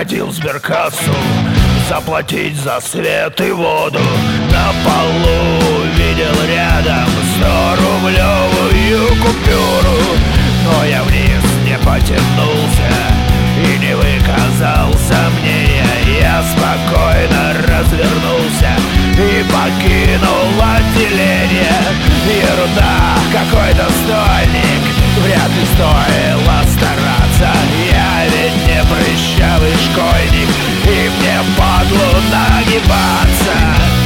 Сходил в сберкассу заплатить за свет и воду. На полу видел рядом 100-рублевую купюру, но я вниз не потянулся и не выказал сомнения. Я спокойно развернулся и покинул отделение. Ерунда, какой-то стольник, вряд ли стоило стараться. Я ведь не прыщавый школьник, и мне падлу нагибаться.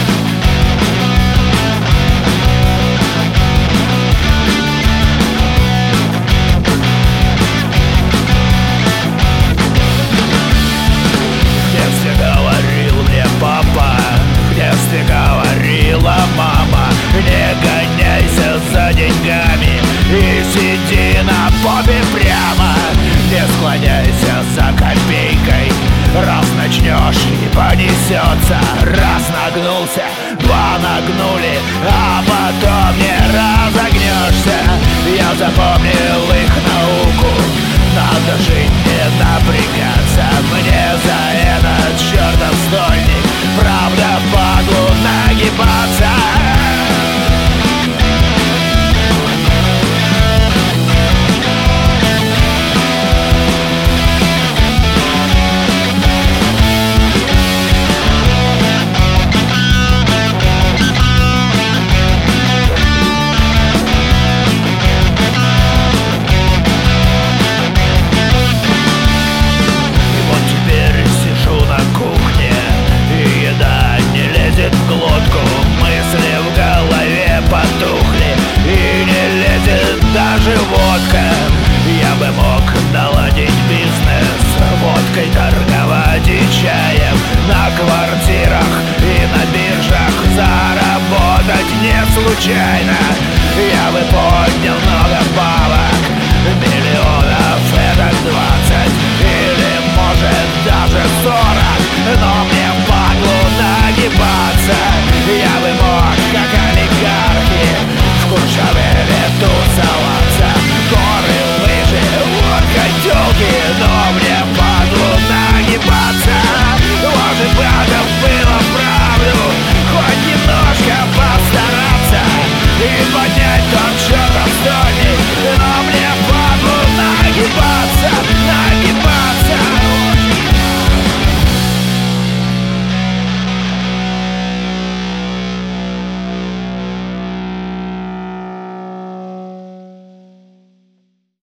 Говорила мама, не гоняйся за деньгами и сиди на попе прямо. Не склоняйся за копейкой, раз начнешь и понесется. Раз нагнулся, два нагнули, а потом не разогнешься. Я запомнил их науку, надо жить, не напрягаться. Мне за этот чертов стольник правда падлу нагибаться. Даже водка, я бы мог наладить бизнес, водкой торговать и чаем, на квартирах и на биржах заработать не случайно.